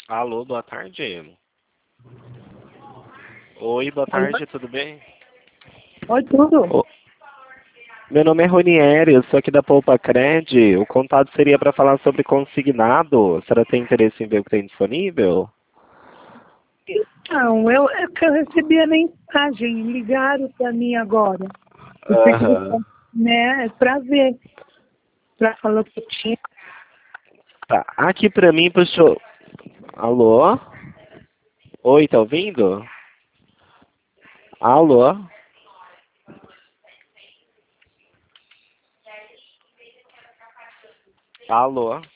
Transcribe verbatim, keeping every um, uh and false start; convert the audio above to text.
Alô, boa tarde. Oi, boa Alô? tarde, tudo bem? Oi, tudo. Ô, meu nome é Ronieri, eu sou aqui da Poupa Cred. O contato seria para falar sobre consignado. A senhora tem interesse em ver o que tem disponível? Então, eu, é que eu recebi a mensagem, ligaram para mim agora. Eu sei que Aham. você, né, é para ver, para falar que eu tinha. Tá, aqui pra mim, puxou. Alô? Oi, tá ouvindo? Alô? Alô?